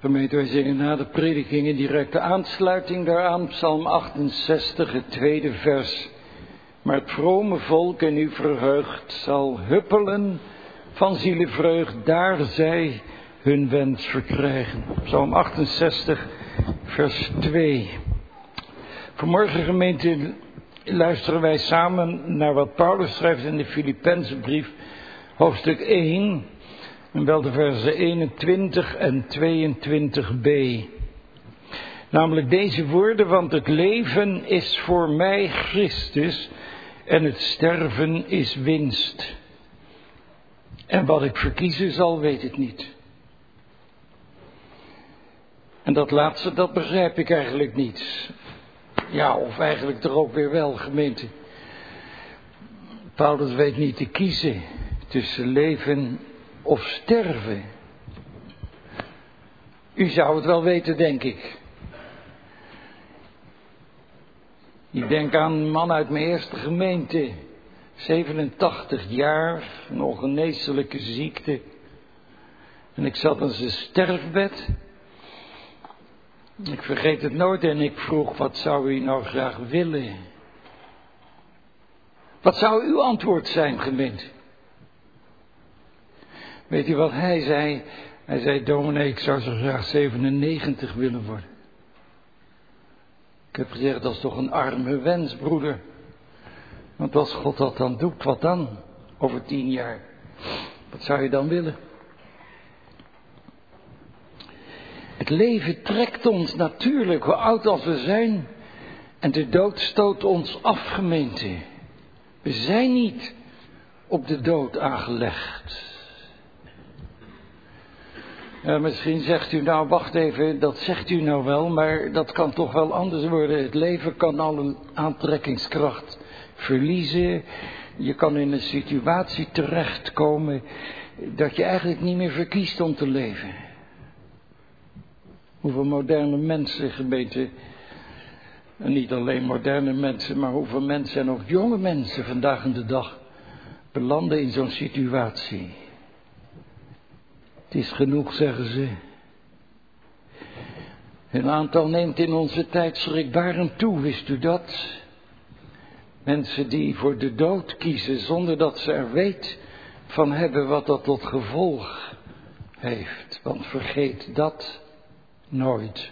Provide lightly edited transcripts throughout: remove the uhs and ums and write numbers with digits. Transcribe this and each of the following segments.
Gemeente, wij zingen na de prediking in directe aansluiting daaraan, Psalm 68, het tweede vers. Maar het vrome volk in u verheugd zal huppelen van zielenvreugd, daar zij hun wens verkrijgen. Psalm 68, vers 2. Vanmorgen, gemeente, luisteren wij samen naar wat Paulus schrijft in de Filippenzenbrief, hoofdstuk 1... en wel de versen 21 en 22b. Namelijk deze woorden, want het leven is voor mij Christus en het sterven is winst. En wat ik verkiezen zal, weet ik niet. En dat laatste, dat begrijp ik eigenlijk niet. Ja, of eigenlijk toch ook weer wel, gemeente. Paulus weet niet te kiezen tussen leven of sterven. U zou het wel weten, denk ik. Ik denk aan een man uit mijn eerste gemeente. 87 jaar, een ongeneeslijke ziekte. En ik zat aan zijn sterfbed. Ik vergeet het nooit en ik vroeg, wat zou u nou graag willen? Wat zou uw antwoord zijn, gemeente? Weet u wat hij zei? Hij zei, dominee, ik zou zo graag 97 willen worden. Ik heb gezegd, dat is toch een arme wens, broeder. Want als God dat dan doet, wat dan? Over 10 jaar. Wat zou je dan willen? Het leven trekt ons natuurlijk, hoe oud als we zijn. En de dood stoot ons af, gemeente. We zijn niet op de dood aangelegd. Misschien zegt u, nou wacht even, dat zegt u nou wel, maar dat kan toch wel anders worden. Het leven kan al een aantrekkingskracht verliezen. Je kan in een situatie terechtkomen dat je eigenlijk niet meer verkiest om te leven. Hoeveel moderne mensen, gemeente, en niet alleen moderne mensen, maar hoeveel mensen en ook jonge mensen vandaag in de dag belanden in zo'n situatie. Het is genoeg, zeggen ze. Hun aantal neemt in onze tijd schrikbarend toe, wist u dat? Mensen die voor de dood kiezen zonder dat ze er weet van hebben wat dat tot gevolg heeft. Want vergeet dat nooit.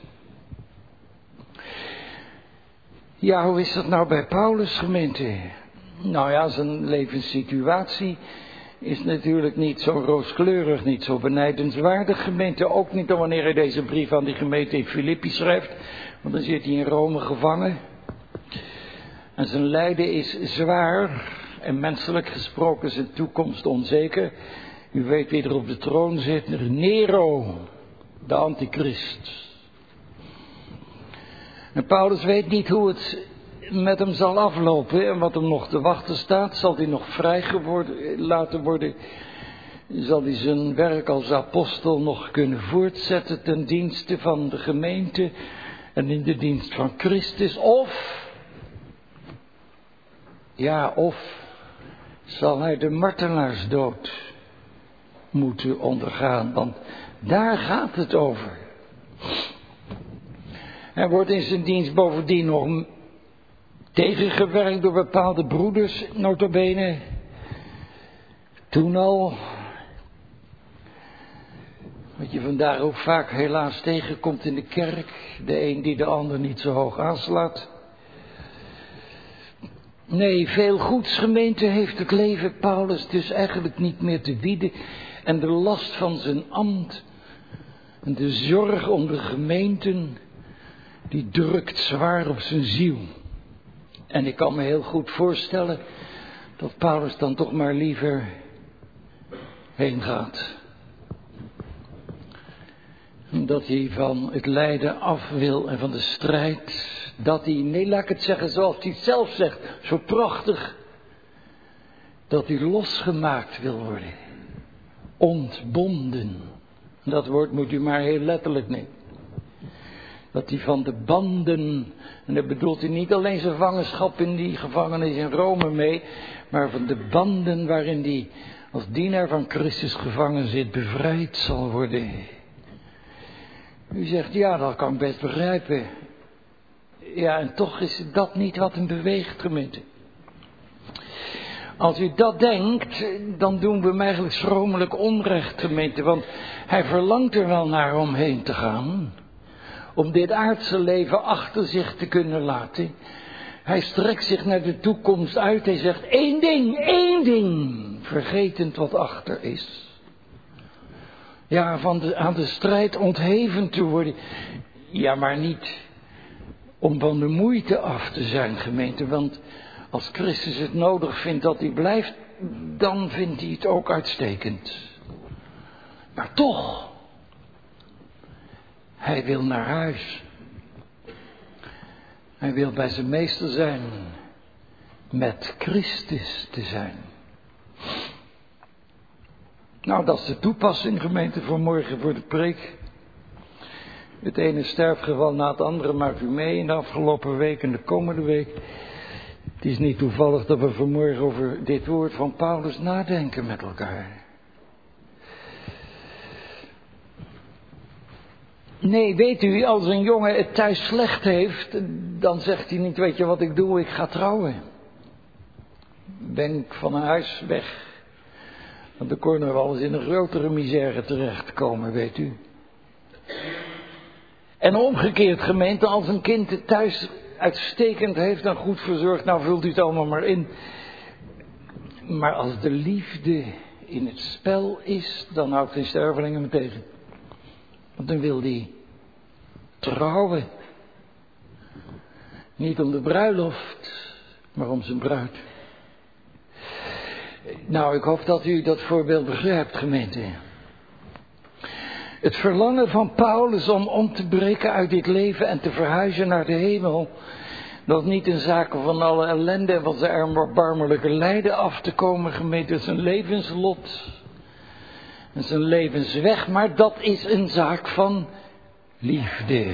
Ja, hoe is dat nou bij Paulus, gemeente? Nou ja, zijn levenssituatie is natuurlijk niet zo rooskleurig, niet zo benijdenswaardig, gemeente. Ook niet wanneer hij deze brief aan die gemeente in Filippi schrijft. Want dan zit hij in Rome gevangen. En zijn lijden is zwaar. En menselijk gesproken zijn toekomst onzeker. U weet wie er op de troon zit. Nero, de antichrist. En Paulus weet niet hoe het met hem zal aflopen en wat hem nog te wachten staat. Zal hij nog laten worden? Zal hij zijn werk als apostel nog kunnen voortzetten ten dienste van de gemeente en in de dienst van Christus? Of zal hij de martelaarsdood moeten ondergaan? Want daar gaat het over. Hij wordt in zijn dienst bovendien nog tegengewerkt door bepaalde broeders, nota bene. Toen al. Wat je vandaag ook vaak helaas tegenkomt in de kerk. De een die de ander niet zo hoog aanslaat. Nee, veel goeds, gemeente, heeft het leven Paulus dus eigenlijk niet meer te bieden. En de last van zijn ambt en de zorg om de gemeenten, die drukt zwaar op zijn ziel. En ik kan me heel goed voorstellen dat Paulus dan toch maar liever heen gaat. Dat hij van het lijden af wil en van de strijd. Dat hij, nee laat ik het zeggen zoals hij het zelf zegt, zo prachtig. Dat hij losgemaakt wil worden. Ontbonden. Dat woord moet u maar heel letterlijk nemen. Dat hij van de banden, en dat bedoelt hij niet alleen zijn vangenschap in die gevangenis in Rome mee, maar van de banden waarin hij als dienaar van Christus gevangen zit, bevrijd zal worden. U zegt, ja, dat kan ik best begrijpen. Ja, en toch is dat niet wat hem beweegt, gemeente. Als u dat denkt, dan doen we hem eigenlijk schromelijk onrecht, gemeente. Want hij verlangt er wel naar om heen te gaan. Om dit aardse leven achter zich te kunnen laten. Hij strekt zich naar de toekomst uit. Hij zegt, één ding. Vergetend wat achter is. Ja, aan de strijd ontheven te worden. Ja, maar niet om van de moeite af te zijn, gemeente. Want als Christus het nodig vindt dat hij blijft, dan vindt hij het ook uitstekend. Maar toch, hij wil naar huis. Hij wil bij zijn meester zijn, met Christus te zijn. Nou, dat is de toepassing, gemeente, voor morgen voor de preek. Het ene sterfgeval na het andere maakt u mee in de afgelopen week en de komende week. Het is niet toevallig dat we vanmorgen over dit woord van Paulus nadenken met elkaar. Nee, weet u, als een jongen het thuis slecht heeft, dan zegt hij niet, weet je wat ik doe, ik ga trouwen. Ben ik van huis weg. Want dan kon er wel eens in een grotere misère terechtkomen, weet u. En omgekeerd, gemeente, als een kind het thuis uitstekend heeft en goed verzorgd, nou vult u het allemaal maar in. Maar als de liefde in het spel is, dan houdt geen sterveling hem tegen. Want dan wil hij trouwen. Niet om de bruiloft, maar om zijn bruid. Nou, ik hoop dat u dat voorbeeld begrijpt, gemeente. Het verlangen van Paulus om te breken uit dit leven en te verhuizen naar de hemel. Dat is niet een zaak van alle ellende en van zijn erbarmelijke lijden af te komen, gemeente. Het is een levenslot. Het is een levensweg, maar dat is een zaak van liefde.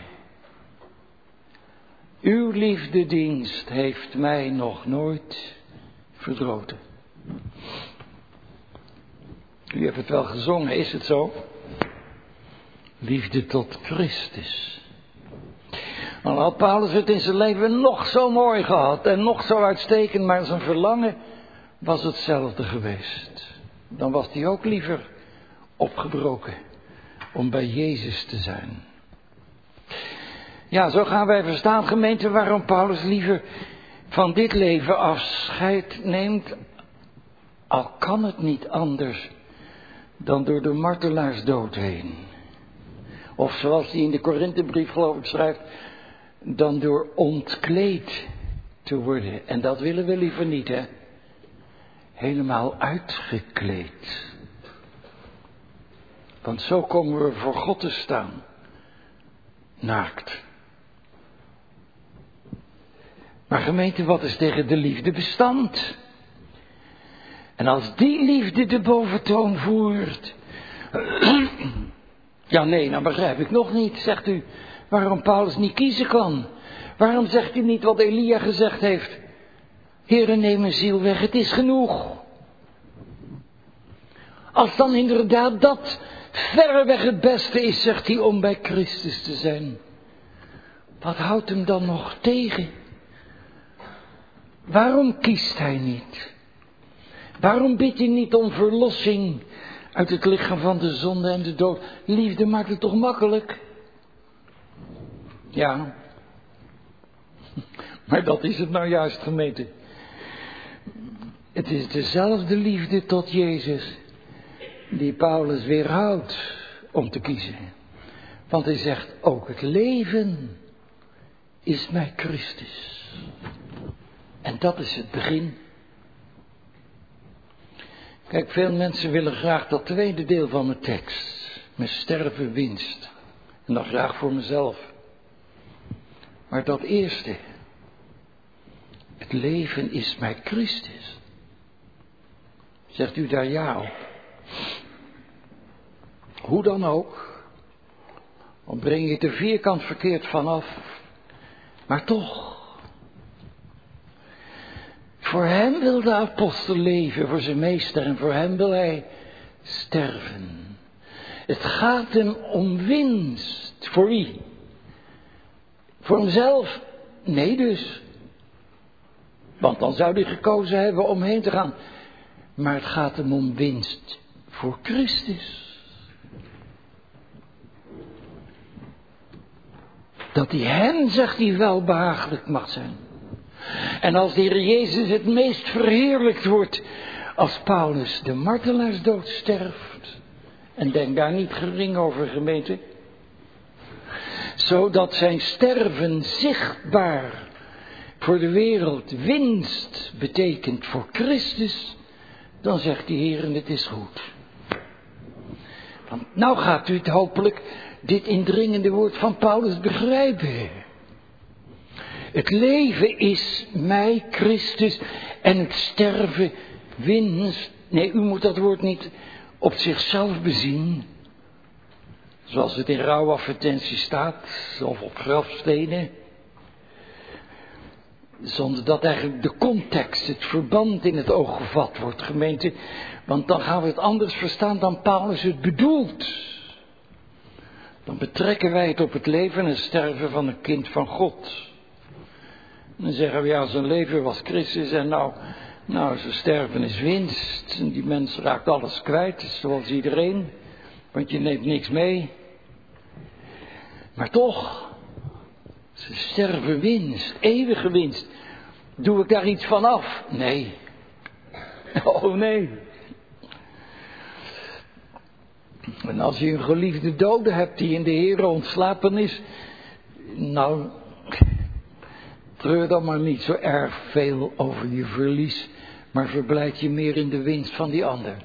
Uw liefdedienst heeft mij nog nooit verdroten. U heeft het wel gezongen, is het zo? Liefde tot Christus. Dan had Paulus het in zijn leven nog zo mooi gehad en nog zo uitstekend, maar zijn verlangen was hetzelfde geweest. Dan was hij ook liever opgebroken om bij Jezus te zijn. Ja, zo gaan wij verstaan, gemeente, waarom Paulus liever van dit leven afscheid neemt, al kan het niet anders dan door de martelaarsdood heen. Of zoals hij in de Korinthebrief geloof ik schrijft, dan door ontkleed te worden. En dat willen we liever niet, hè. Helemaal uitgekleed. Want zo komen we voor God te staan. Naakt. Maar gemeente, wat is tegen de liefde bestand? En als die liefde de boventoon voert. Ja, nee, nou begrijp ik nog niet, zegt u, waarom Paulus niet kiezen kan. Waarom zegt hij niet wat Elia gezegd heeft? Heere, neem mijn ziel weg, het is genoeg. Als dan inderdaad dat verreweg het beste is, zegt hij, om bij Christus te zijn. Wat houdt hem dan nog tegen? Waarom kiest hij niet? Waarom bidt hij niet om verlossing uit het lichaam van de zonde en de dood? Liefde maakt het toch makkelijk? Ja, maar dat is het nou juist, gemeente. Het is dezelfde liefde tot Jezus die Paulus weerhoudt om te kiezen. Want hij zegt, ook het leven is mij Christus. En dat is het begin. Kijk, veel mensen willen graag dat tweede deel van de tekst. Mijn sterven winst. En dan graag voor mezelf. Maar dat eerste. Het leven is mij Christus. Zegt u daar ja op? Hoe dan ook. Dan breng je het er vierkant verkeerd vanaf. Maar toch. Voor hem wil de apostel leven, voor zijn meester, en voor hem wil hij sterven. Het gaat hem om winst. Voor wie? Voor hemzelf? Nee dus. Want dan zou hij gekozen hebben om heen te gaan. Maar het gaat hem om winst voor Christus. Dat hij hem, zegt hij, welbehagelijk mag zijn. En als de Heer Jezus het meest verheerlijkt wordt als Paulus de martelaarsdood sterft. En denk daar niet gering over, gemeente. Zodat zijn sterven zichtbaar voor de wereld winst betekent voor Christus. Dan zegt de Heer, het is goed. Want nou gaat u het hopelijk, dit indringende woord van Paulus, begrijpen. Het leven is mij Christus en het sterven winst. Nee, u moet dat woord niet op zichzelf bezien. Zoals het in rouwadvertentie staat, of op grafstenen. Zonder dat eigenlijk de context, het verband in het oog gevat wordt, gemeente. Want dan gaan we het anders verstaan dan Paulus het bedoelt. Dan betrekken wij het op het leven en sterven van een kind van God. Dan zeggen we, ja, zijn leven was Christus en nou zijn sterven is winst. En die mens raakt alles kwijt, zoals iedereen. Want je neemt niks mee. Maar toch, ze sterven winst, eeuwige winst. Doe ik daar iets van af? Nee. Oh nee. En als je een geliefde dode hebt die in de Heere ontslapen is, nou, treur dan maar niet zo erg veel over je verlies, maar verblijd je meer in de winst van die ander.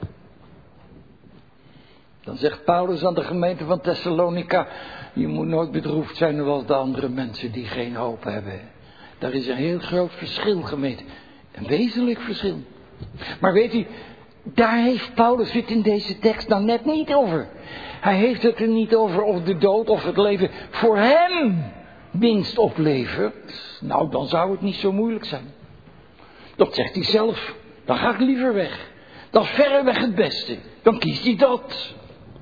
Dan zegt Paulus aan de gemeente van Thessalonica, je moet nooit bedroefd zijn zoals de andere mensen die geen hoop hebben. Daar is een heel groot verschil, gemeente. Een wezenlijk verschil. Maar weet u, daar heeft Paulus het in deze tekst nou net niet over. Hij heeft het er niet over of de dood of het leven voor hem winst oplevert. Nou, dan zou het niet zo moeilijk zijn. Dat zegt hij zelf. Dan ga ik liever weg. Dat is verreweg het beste. Dan kiest hij dat.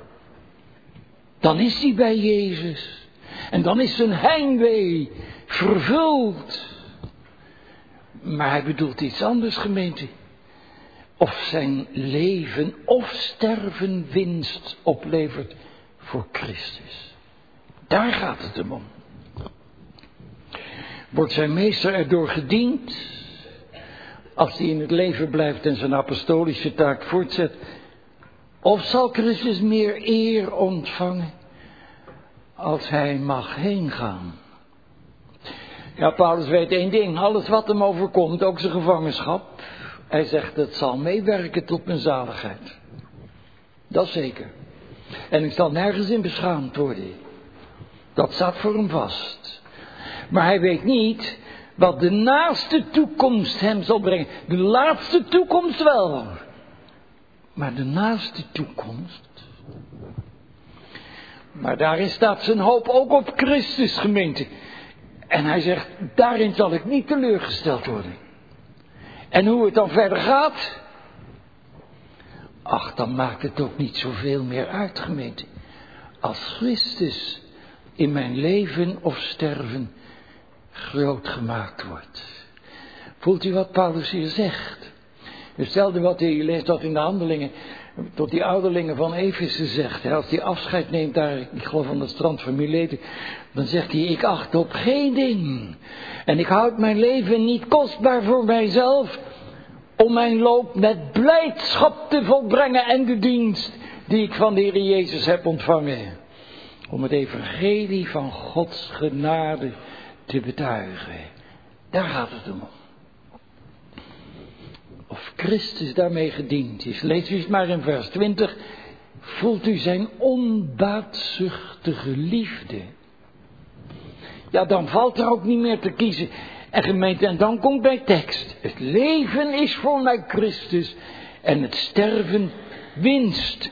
Dan is hij bij Jezus. En dan is zijn heimwee vervuld. Maar hij bedoelt iets anders, gemeente. Of zijn leven of sterven winst oplevert voor Christus. Daar gaat het hem om. Wordt zijn meester erdoor gediend, als hij in het leven blijft en zijn apostolische taak voortzet? Of zal Christus meer eer ontvangen als hij mag heen gaan? Ja, Paulus weet één ding, alles wat hem overkomt, ook zijn gevangenschap. Hij zegt, het zal meewerken tot mijn zaligheid. Dat zeker. En ik zal nergens in beschaamd worden. Dat staat voor hem vast. Maar hij weet niet wat de naaste toekomst hem zal brengen. De laatste toekomst wel. Maar de naaste toekomst. Maar daarin staat zijn hoop ook op Christus, gemeente. En hij zegt, daarin zal ik niet teleurgesteld worden. En hoe het dan verder gaat? Ach, dan maakt het ook niet zoveel meer uit, gemeente. Als Christus in mijn leven of sterven groot gemaakt wordt. Voelt u wat Paulus hier zegt? Hetzelfde wat u leest dat in de Handelingen, tot die ouderlingen van Efeze zegt. Als hij afscheid neemt daar, ik geloof aan het strand van Mileten, dan zegt hij, ik acht op geen ding. En ik houd mijn leven niet kostbaar voor mijzelf, om mijn loop met blijdschap te volbrengen en de dienst die ik van de Heer Jezus heb ontvangen. Om het evangelie van Gods genade te betuigen. Daar gaat het om. Of Christus daarmee gediend is. Lees u eens maar in vers 20. Voelt u zijn onbaatzuchtige liefde. Ja, dan valt er ook niet meer te kiezen. En gemeente, en dan komt bij tekst. Het leven is voor mij Christus en het sterven winst.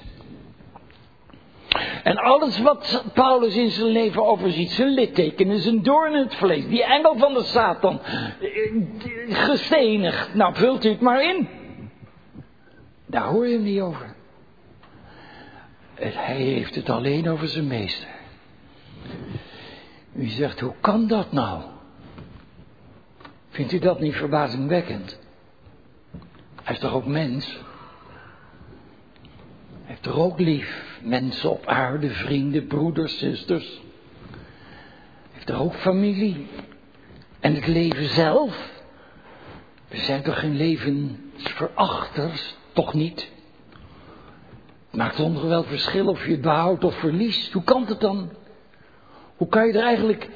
En alles wat Paulus in zijn leven overziet, zijn littekenen, zijn doorn in het vlees, die engel van de Satan, gestenigd, nou vult u het maar in. Daar hoor je hem niet over. Hij heeft het alleen over zijn meester. U zegt, hoe kan dat nou? Vindt u dat niet verbazingwekkend? Hij is toch ook mens? Hij heeft toch ook lief? Mensen op aarde, vrienden, broeders, zusters. Hij heeft toch ook familie? En het leven zelf? We zijn toch geen levensverachters? Toch niet? Het maakt ons wel verschil of je het behoudt of verliest. Hoe kan het dan? Hoe kan je er eigenlijk...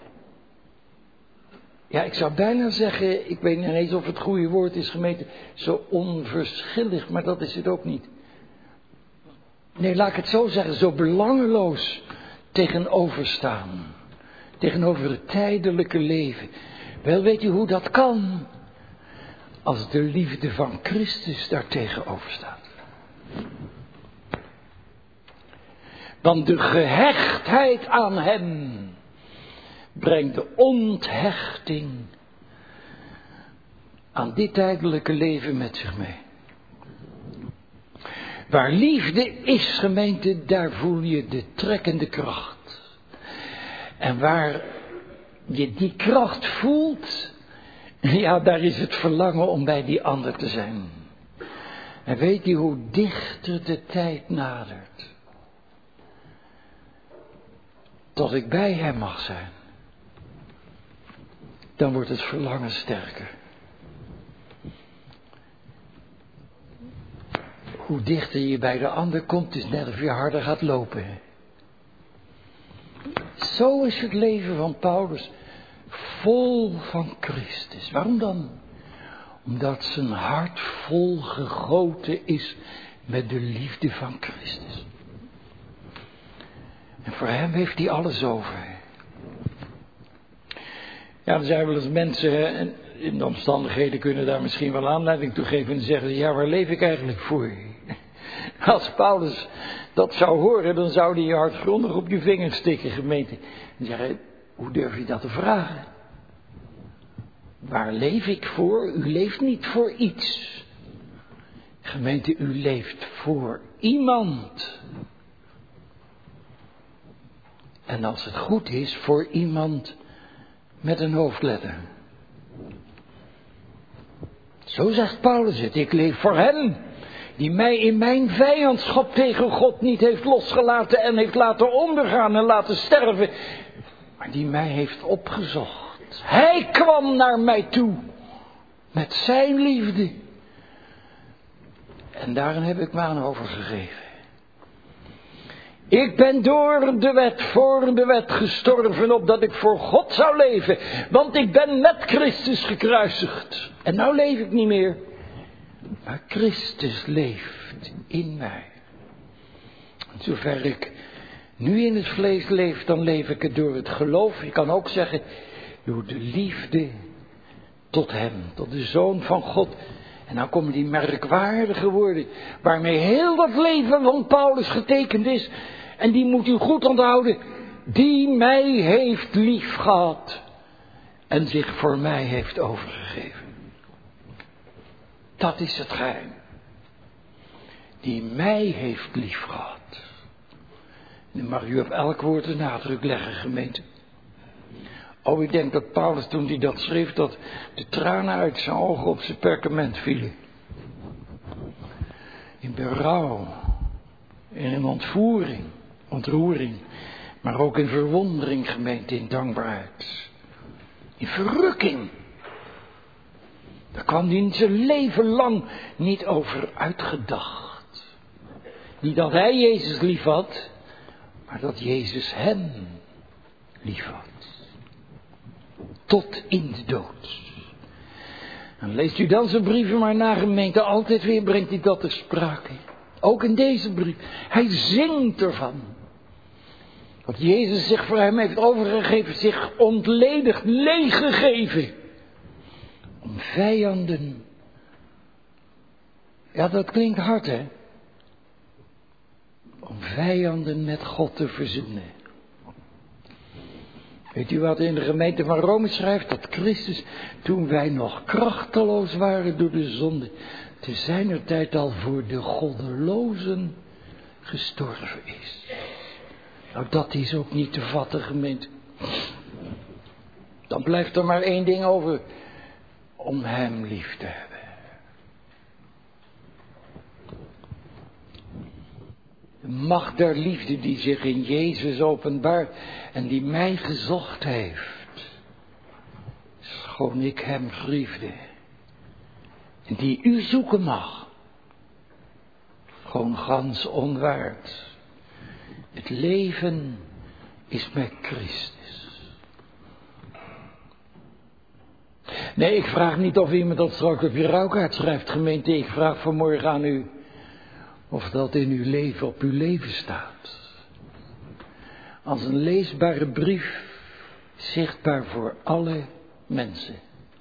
Ja, ik zou bijna zeggen, ik weet niet eens of het goede woord is gemeten, zo onverschillig, maar dat is het ook niet. Nee, laat ik het zo zeggen, zo belangeloos tegenover staan. Tegenover het tijdelijke leven. Wel, weet u hoe dat kan? Als de liefde van Christus daar tegenover staat. Want de gehechtheid aan hem brengt de onthechting aan dit tijdelijke leven met zich mee. Waar liefde is, gemeente, daar voel je de trekkende kracht. En waar je die kracht voelt, ja, daar is het verlangen om bij die ander te zijn. En weet je hoe dichter de tijd nadert, tot ik bij hem mag zijn, dan wordt het verlangen sterker. Hoe dichter je bij de ander komt, is net of je harder gaat lopen. Zo is het leven van Paulus, vol van Christus. Waarom dan? Omdat zijn hart vol gegoten is met de liefde van Christus. En voor hem heeft hij alles over. Ja, er zijn wel eens mensen, en in de omstandigheden kunnen daar misschien wel aanleiding toe geven en zeggen, ja, waar leef ik eigenlijk voor? Als Paulus dat zou horen, dan zou hij je hart grondig op je vingers stikken, gemeente. En zeggen, hoe durf je dat te vragen? Waar leef ik voor? U leeft niet voor iets. Gemeente, u leeft voor iemand. En als het goed is, voor iemand met een hoofdletter. Zo zegt Paulus het. Ik leef voor hem, die mij in mijn vijandschap tegen God niet heeft losgelaten en heeft laten ondergaan en laten sterven, maar die mij heeft opgezocht. Hij kwam naar mij toe met zijn liefde. En daarin heb ik me aan overgegeven. Ik ben door de wet, voor de wet gestorven, opdat ik voor God zou leven. Want ik ben met Christus gekruisigd. En nou leef ik niet meer. Maar Christus leeft in mij. En zover ik nu in het vlees leef, dan leef ik het door het geloof. Je kan ook zeggen, door de liefde tot hem, tot de Zoon van God. En dan komen die merkwaardige woorden, waarmee heel dat leven van Paulus getekend is. En die moet u goed onthouden. Die mij heeft lief gehad en zich voor mij heeft overgegeven. Dat is het geheim. Die mij heeft lief gehad. En dan mag u op elk woord de nadruk leggen, gemeente. Oh, ik denk dat Paulus, toen hij dat schreef, dat de tranen uit zijn ogen op zijn perkament vielen. In berouw, in ontvoering, ontroering, maar ook in verwondering, gemeente, in dankbaarheid. In verrukking. Daar kwam hij zijn leven lang niet over uitgedacht. Niet dat hij Jezus lief had, maar dat Jezus hem lief had. Tot in de dood. En leest u dan zijn brieven maar na, gemeente, altijd weer brengt hij dat ter sprake. Ook in deze brief. Hij zingt ervan. Dat Jezus zich voor hem heeft overgegeven, zich ontledigd, leeggegeven. Om vijanden. Ja, dat klinkt hard, hè? Om vijanden met God te verzoenen. Weet u wat in de gemeente van Rome schrijft? Dat Christus, toen wij nog krachteloos waren door de zonde, te zijner tijd al voor de goddelozen gestorven is. Nou, dat is ook niet te vatten, gemeente. blijft er maar één ding over. Om hem lief te hebben. De macht der liefde die zich in Jezus openbaart en die mij gezocht heeft. Schoon ik hem griefde. En die u zoeken mag. Gewoon gans onwaard. Het leven is met Christus. Nee, ik vraag niet of iemand dat straks op je rouwkaart schrijft, gemeente. Ik vraag vanmorgen aan u of dat in uw leven op uw leven staat. Als een leesbare brief, zichtbaar voor alle mensen.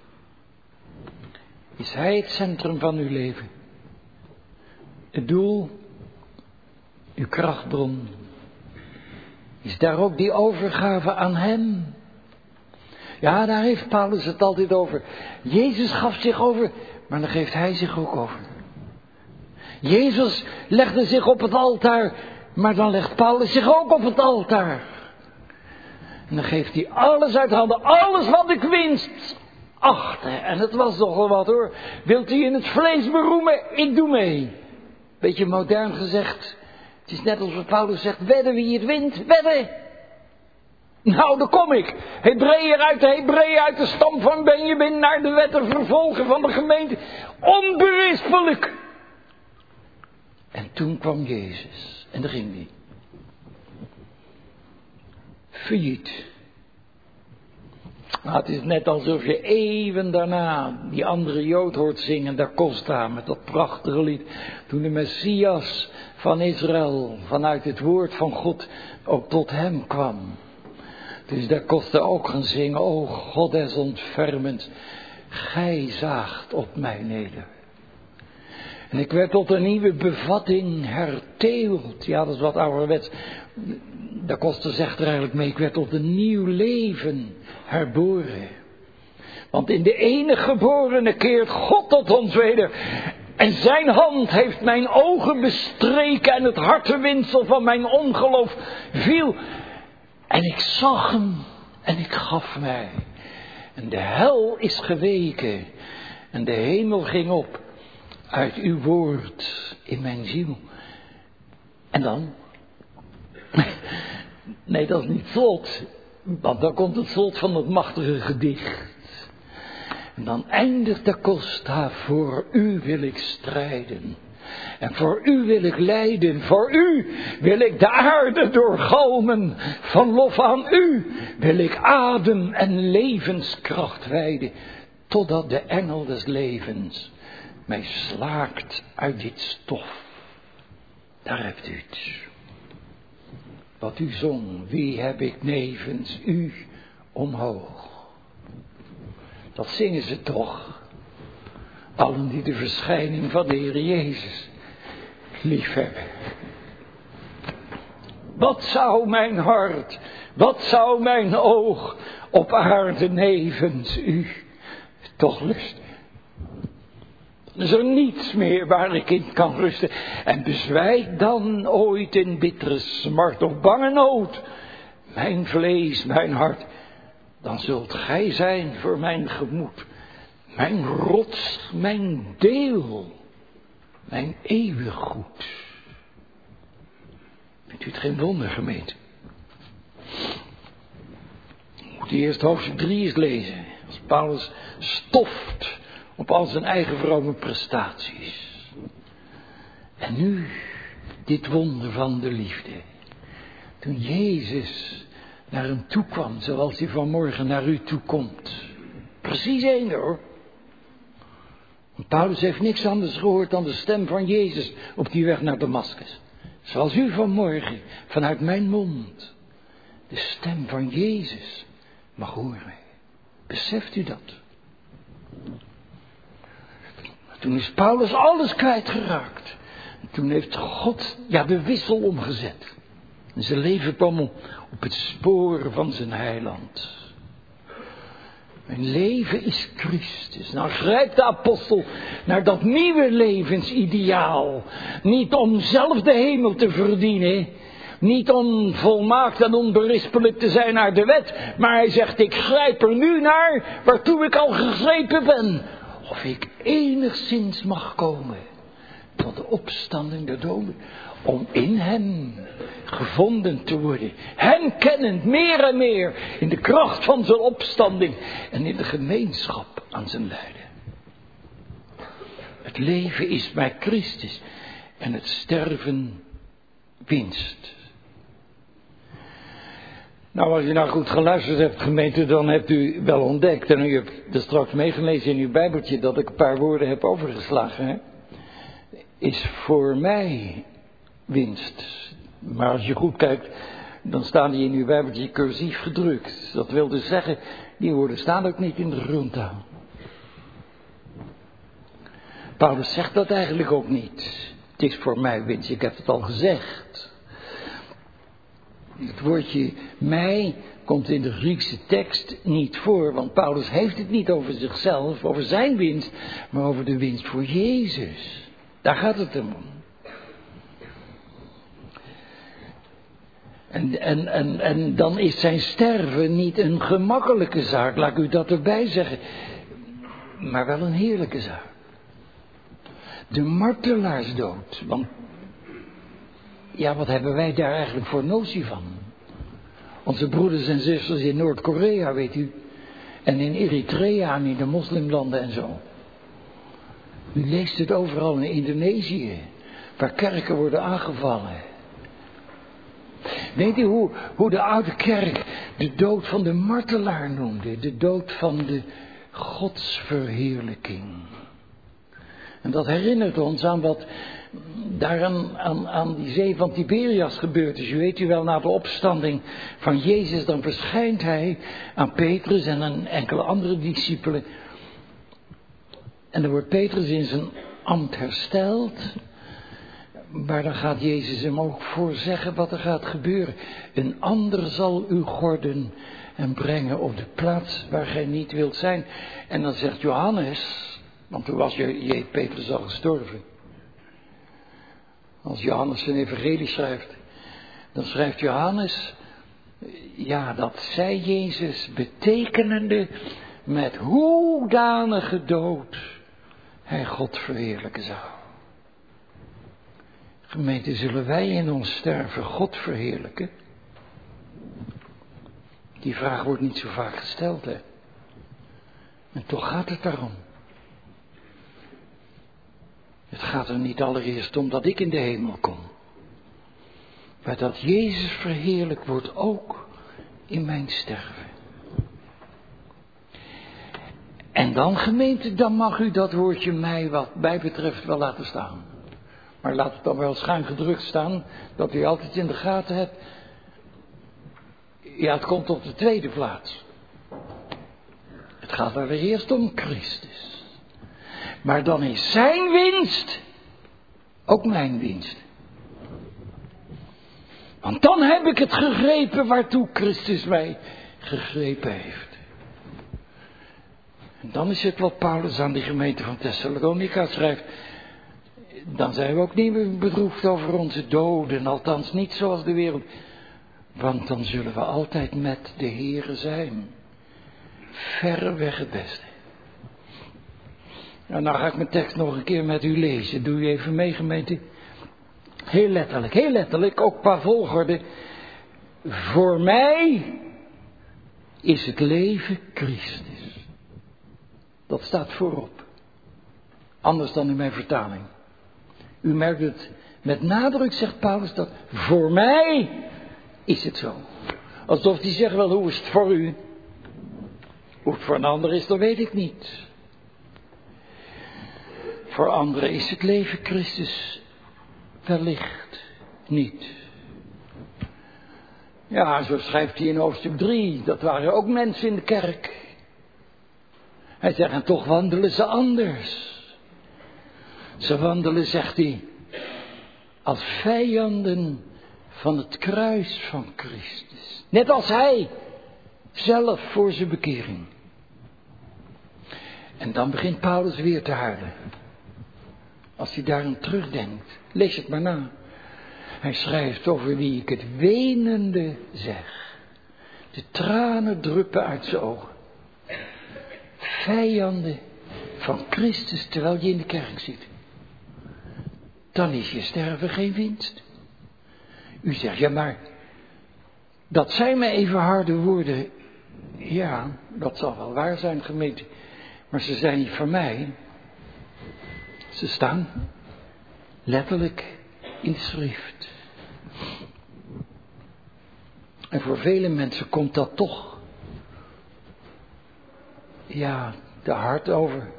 Is hij het centrum van uw leven? Het doel, uw krachtbron. Is daar ook die overgave aan hem? Ja, daar heeft Paulus het altijd over. Jezus gaf zich over, maar dan geeft hij zich ook over. Jezus legde zich op het altaar, maar dan legt Paulus zich ook op het altaar. En dan geeft hij alles uit handen, alles wat ik winst achte. En het was toch wel wat hoor. Wilt u in het vlees beroemen? Ik doe mee. Beetje modern gezegd. Het is net als wat Paulus zegt, wedden wie het wint, wedden. Nou, daar kom ik. Hebreeën uit de stam van Benjamin naar de wetten vervolgen van de gemeente. Onberispelijk. En toen kwam Jezus. En daar ging hij. Failliet. Nou, het is net alsof je even daarna die andere Jood hoort zingen, Da Costa, met dat prachtige lied. Toen de Messias van Israël vanuit het woord van God ook tot hem kwam. Dus Da Costa ook gaan zingen, o God des ontfermens, gij zaagt op mij neder. En ik werd tot een nieuwe bevatting herteeld. Ja, dat is wat ouderwets. Da Costa zegt er eigenlijk mee, ik werd tot een nieuw leven herboren. Want in de enige geborene keert God tot ons weder. En zijn hand heeft mijn ogen bestreken en het hartewinsel van mijn ongeloof viel. En ik zag hem en ik gaf mij. En de hel is geweken en de hemel ging op uit uw woord in mijn ziel. En dan? Nee, dat is niet het slot. Want dan komt het slot van het machtige gedicht. En dan eindigt Da Costa, voor u wil ik strijden. En voor u wil ik lijden. Voor u wil ik de aarde doorgalmen. Van lof aan u wil ik adem en levenskracht wijden. Totdat de engel des levens mij slaakt uit dit stof. Daar hebt u het. Wat u zong, wie heb ik nevens u omhoog. Dat zingen ze toch. Allen die de verschijning van de Heer Jezus liefhebben. Wat zou mijn hart, wat zou mijn oog op aarde nevens u toch lusten. Dan is er niets meer waar ik in kan rusten. En bezwijkt dan ooit in bittere smart of bange nood mijn vlees, mijn hart. Dan zult gij zijn voor mijn gemoed. Mijn rots, mijn deel, mijn eeuwig goed. Vindt u het geen wonder, gemeente? Moet u eerst hoofdstuk 3 eens lezen. Als Paulus stoft op al zijn eigen vrome prestaties. En nu dit wonder van de liefde. Toen Jezus naar hem toe kwam, zoals hij vanmorgen naar u toe komt. Precies één hoor. Want Paulus heeft niks anders gehoord dan de stem van Jezus op die weg naar Damaskus. Zoals u vanmorgen vanuit mijn mond de stem van Jezus mag horen. Beseft u dat? Toen is Paulus alles kwijtgeraakt. Toen heeft God de wissel omgezet. En zijn leven kwam op het spoor van zijn heiland. Mijn leven is Christus. Nou grijpt de apostel naar dat nieuwe levensideaal. Niet om zelf de hemel te verdienen, Niet om volmaakt en onberispelijk te zijn naar de wet, maar hij zegt, ik grijp er nu naar waartoe ik al gegrepen ben. Of ik enigszins mag komen tot de opstanding der doden, om in hem gevonden te worden. Hem kennend meer en meer in de kracht van zijn opstanding en in de gemeenschap aan zijn lijden. Het leven is bij Christus en het sterven winst. Nou, als u nou goed geluisterd hebt, gemeente, dan hebt u wel ontdekt, en u hebt er straks meegelezen in uw Bijbeltje, dat ik een paar woorden heb overgeslagen, hè? Is voor mij winst. Maar als je goed kijkt, dan staan die in uw Bijbeltje cursief gedrukt. Dat wil dus zeggen, die woorden staan ook niet in de grondtaal. Paulus zegt dat eigenlijk ook niet. Het is voor mij winst, ik heb het al gezegd. Het woordje mij komt in de Griekse tekst niet voor, want Paulus heeft het niet over zichzelf, over zijn winst, maar over de winst voor Jezus. Daar gaat het hem om. En dan is zijn sterven niet een gemakkelijke zaak, laat ik u dat erbij zeggen, maar wel een heerlijke zaak. De martelaarsdood, want ja, wat hebben wij daar eigenlijk voor notie van? Onze broeders en zusters in Noord-Korea, weet u, en in Eritrea en in de moslimlanden en zo. U leest het overal in Indonesië, waar kerken worden aangevallen. Weet u hoe de oude kerk de dood van de martelaar noemde? De dood van de godsverheerlijking. En dat herinnert ons aan wat daar aan die zee van Tiberias gebeurd is. U weet u wel, na de opstanding van Jezus, dan verschijnt hij aan Petrus en aan enkele andere discipelen. En dan wordt Petrus in zijn ambt hersteld. Maar dan gaat Jezus hem ook voorzeggen wat er gaat gebeuren. Een ander zal u gorden en brengen op de plaats waar gij niet wilt zijn. En dan zegt Johannes, want toen was Petrus al gestorven. Als Johannes zijn evangelie schrijft, dan schrijft Johannes, ja, dat zei Jezus, betekenende met hoedanige dood hij God verheerlijken zou. Gemeente, zullen wij in ons sterven God verheerlijken? Die vraag wordt niet zo vaak gesteld, hè. En toch gaat het daarom. Het gaat er niet allereerst om dat ik in de hemel kom. Maar dat Jezus verheerlijk wordt ook in mijn sterven. En dan, gemeente, dan mag u dat woordje mij wat mij betreft wel laten staan. Maar laat het dan wel schuin gedrukt staan, dat u altijd in de gaten hebt. Ja, het komt op de tweede plaats. Het gaat allereerst om Christus. Maar dan is zijn winst ook mijn winst. Want dan heb ik het gegrepen waartoe Christus mij gegrepen heeft. En dan is het wat Paulus aan die gemeente van Thessalonica schrijft. Dan zijn we ook niet meer bedroefd over onze doden, althans niet zoals de wereld. Want dan zullen we altijd met de Heere zijn. Verreweg het beste. Nou, nou ga ik mijn tekst nog een keer met u lezen. Doe u even mee, gemeente. Heel letterlijk, ook qua volgorde. Voor mij is het leven Christus. Dat staat voorop. Anders dan in mijn vertaling. U merkt het met nadruk, zegt Paulus, dat voor mij is het zo. Alsof hij zegt, wel, hoe is het voor u? Hoe het voor een ander is, dat weet ik niet. Voor anderen is het leven Christus wellicht niet. Ja, zo schrijft hij in hoofdstuk 3. Dat waren ook mensen in de kerk. Hij zegt, en toch wandelen ze anders. Ze wandelen, zegt hij, als vijanden van het kruis van Christus. Net als hij zelf voor zijn bekering. En dan begint Paulus weer te huilen. Als hij daaraan terugdenkt. Lees het maar na. Hij schrijft over wie ik het wenende zeg. De tranen druppen uit zijn ogen. Vijanden van Christus terwijl je in de kerk zit. Dan is je sterven geen winst. U zegt, ja maar, dat zijn me even harde woorden. Ja, dat zal wel waar zijn, gemeente. Maar ze zijn niet van mij. Ze staan letterlijk in de schrift. En voor vele mensen komt dat toch, ja, te hard over.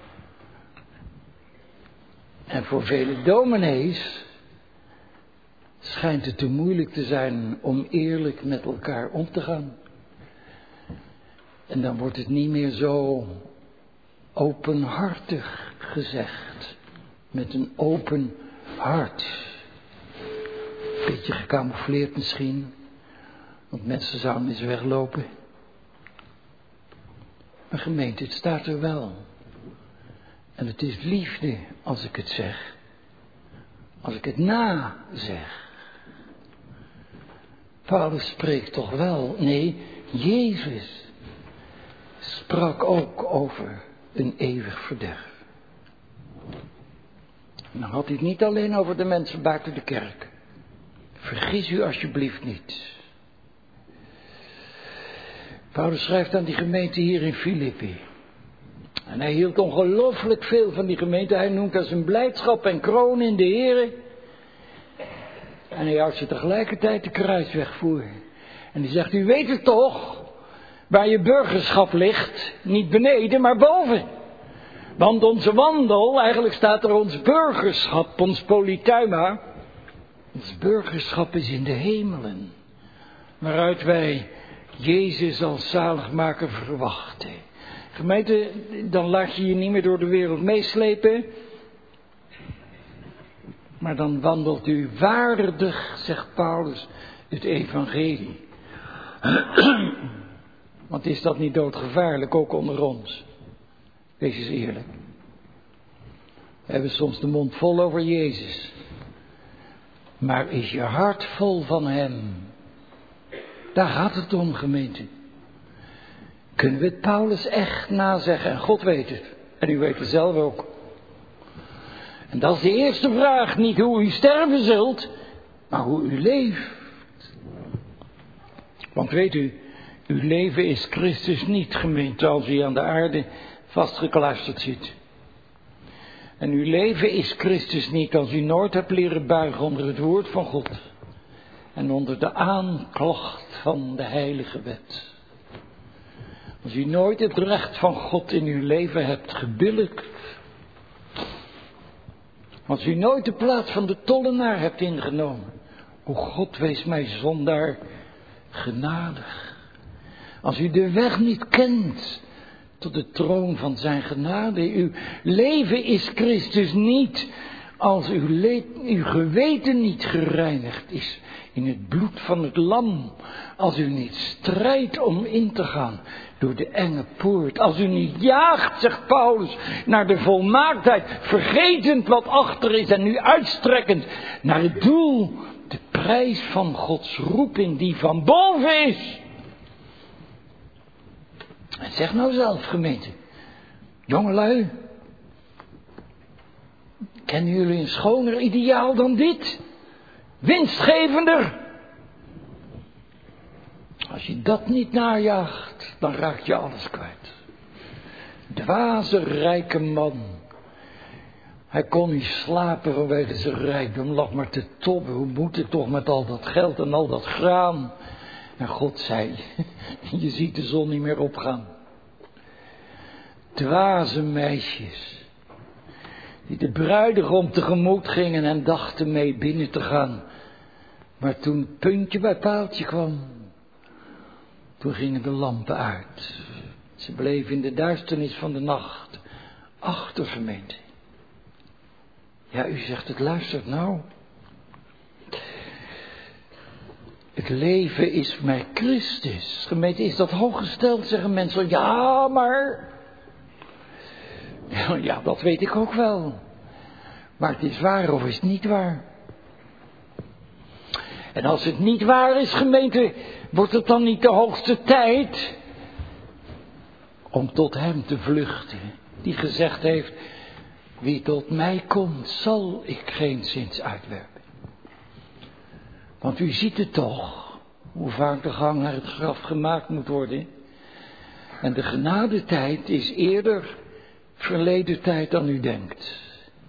En voor vele dominees schijnt het te moeilijk te zijn om eerlijk met elkaar om te gaan. En dan wordt het niet meer zo openhartig gezegd. Met een open hart. Beetje gecamoufleerd misschien. Want mensen zouden eens weglopen. Maar gemeente, het staat er wel. En het is liefde als ik het zeg. Als ik het na zeg. Paulus spreekt toch wel. Nee, Jezus sprak ook over een eeuwig verderf. En dan had hij het niet alleen over de mensen buiten de kerk. Vergis u alsjeblieft niet. Paulus schrijft aan die gemeente hier in Filippi. En hij hield ongelooflijk veel van die gemeente. Hij noemt dat zijn blijdschap en kroon in de Here. En hij houdt ze tegelijkertijd de kruisweg voor. En die zegt, u weet het toch, waar je burgerschap ligt, niet beneden, maar boven. Want onze wandel, eigenlijk staat er ons burgerschap, ons politeuma. Ons burgerschap is in de hemelen. Waaruit wij Jezus als zaligmaker verwachten. Gemeente, dan laat je je niet meer door de wereld meeslepen. Maar dan wandelt u waardig, zegt Paulus, het evangelie. Want is dat niet doodgevaarlijk, ook onder ons? Wees eens eerlijk. We hebben soms de mond vol over Jezus. Maar is je hart vol van Hem? Daar gaat het om, gemeente. Kunnen we het Paulus echt nazeggen? En God weet het. En u weet het zelf ook. En dat is de eerste vraag. Niet hoe u sterven zult, maar hoe u leeft. Want weet u, uw leven is Christus niet, gemeente, als u aan de aarde vastgekluisterd zit. En uw leven is Christus niet als u nooit hebt leren buigen onder het woord van God. En onder de aanklacht van de heilige wet. Als u nooit het recht van God in uw leven hebt gebillijkt. Als u nooit de plaats van de tollenaar hebt ingenomen. O God, wees mij zondaar genadig. Als u de weg niet kent tot de troon van zijn genade. Uw leven is Christus niet als uw geweten niet gereinigd is in het bloed van het lam. Als u niet strijdt om in te gaan door de enge poort. Als u niet jaagt, zegt Paulus, naar de volmaaktheid, vergetend wat achter is en nu uitstrekkend naar het doel, de prijs van Gods roeping die van boven is. En zeg nou zelf, gemeente, jongelui, kennen jullie een schoner ideaal dan dit? Winstgevender. Als je dat niet najaagt, dan raak je alles kwijt. Dwaze rijke man. Hij kon niet slapen vanwege zijn rijkdom, lag maar te tobben. Hoe moet het toch met al dat geld en al dat graan? En God zei, je ziet de zon niet meer opgaan. Dwaze meisjes, die de bruidegom tegemoet gingen en dachten mee binnen te gaan. Maar toen het puntje bij paaltje kwam, toen gingen de lampen uit. Ze bleven in de duisternis van de nacht achter, gemeente. Ja, u zegt het, luistert nou. Het leven is mij Christus. Gemeente, is dat hooggesteld, zeggen mensen. Ja, maar... Ja, dat weet ik ook wel. Maar het is waar of is het niet waar? En als het niet waar is, gemeente, wordt het dan niet de hoogste tijd om tot hem te vluchten, die gezegd heeft, wie tot mij komt, zal ik geenszins uitwerpen. Want u ziet het toch, hoe vaak de gang naar het graf gemaakt moet worden. En de genadetijd is eerder verleden tijd dan u denkt.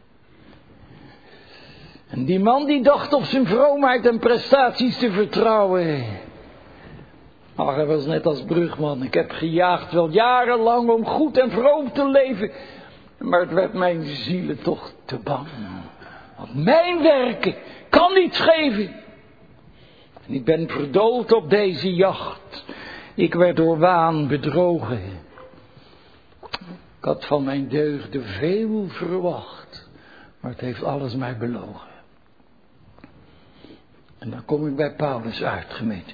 En die man die dacht op zijn vroomheid en prestaties te vertrouwen. Ach, hij was net als Brugman. Ik heb gejaagd wel jarenlang om goed en vroom te leven. Maar het werd mijn zielen toch te bang. Want mijn werken kan niets geven. En ik ben verdood op deze jacht. Ik werd door waan bedrogen. Ik had van mijn deugden veel verwacht. Maar het heeft alles mij belogen. En dan kom ik bij Paulus uit, gemeente.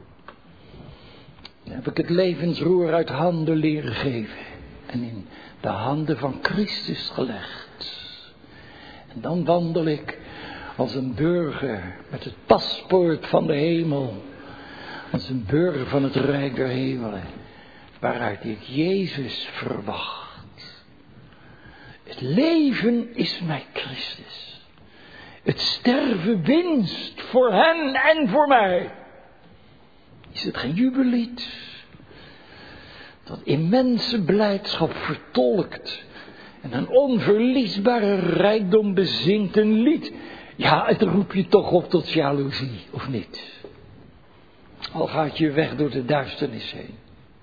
Dan heb ik het levensroer uit handen leren geven. En in de handen van Christus gelegd. En dan wandel ik als een burger met het paspoort van de hemel. Als een burger van het Rijk der Hemelen. Waaruit ik Jezus verwacht. Het leven is mij Christus. Het sterven winst voor hen en voor mij. Is het geen jubellied? Dat immense blijdschap vertolkt. En een onverliesbare rijkdom bezingt een lied. Ja, het roept je toch op tot jaloezie, of niet? Al gaat je weg door de duisternis heen.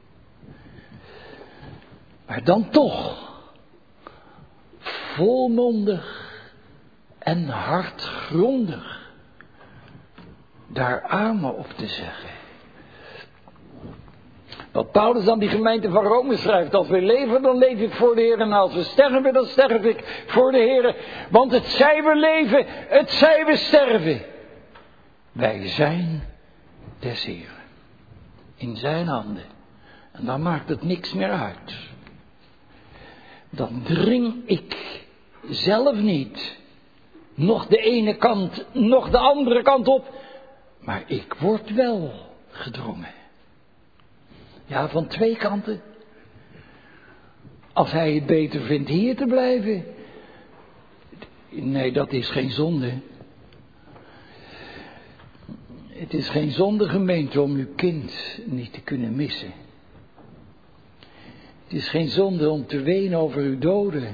Maar dan toch, volmondig en hartgrondig, daar amen op te zeggen. Wat Paulus aan die gemeente van Rome schrijft, als we leven, dan leef ik voor de Heer. En als we sterven, dan sterf ik voor de Heer. Want het zij we leven, het zij we sterven. Wij zijn des Heeren. In zijn handen. En dan maakt het niks meer uit. Dan dring ik zelf niet. Nog de ene kant, nog de andere kant op. Maar ik word wel gedrongen. Ja, van twee kanten. Als hij het beter vindt hier te blijven. Nee, dat is geen zonde. Het is geen zonde, gemeente, om uw kind niet te kunnen missen. Het is geen zonde om te wenen over uw doden.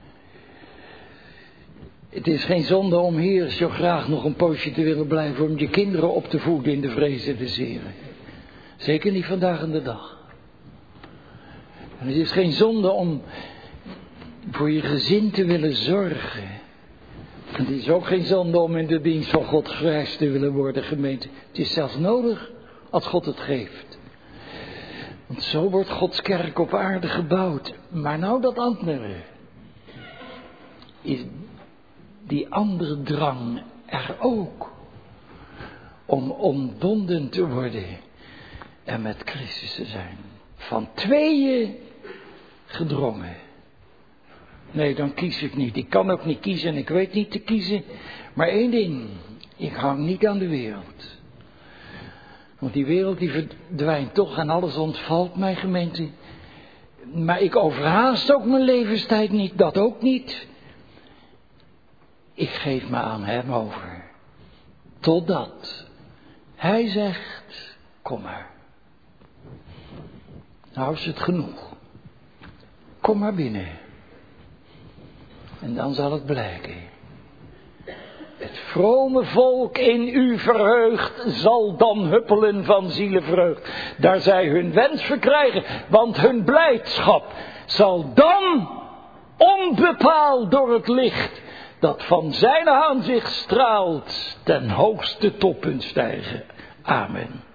Het is geen zonde om hier zo graag nog een poosje te willen blijven om je kinderen op te voeden in de vrezen des Heren. Zeker niet vandaag aan de dag. En het is geen zonde om voor je gezin te willen zorgen. En het is ook geen zonde om in de dienst van God grijs te willen worden, gemeente. Het is zelfs nodig als God het geeft. Want zo wordt Gods kerk op aarde gebouwd. Maar nou dat andere. Is die andere drang er ook. Om ontbonden te worden. En met Christus te zijn. Van tweeën gedrongen. Nee, dan kies ik niet. Ik kan ook niet kiezen en ik weet niet te kiezen. Maar één ding. Ik hang niet aan de wereld. Want die wereld die verdwijnt toch en alles ontvalt mij, gemeente. Maar ik overhaast ook mijn levenstijd niet. Dat ook niet. Ik geef me aan hem over. Totdat hij zegt, kom maar. Nou is het genoeg. Kom maar binnen. En dan zal het blijken. Het vrome volk in u verheugt, zal dan huppelen van zielenvreugd. Daar zij hun wens verkrijgen, want hun blijdschap zal dan onbepaald door het licht dat van zijn aanzicht straalt ten hoogste toppunt stijgen. Amen.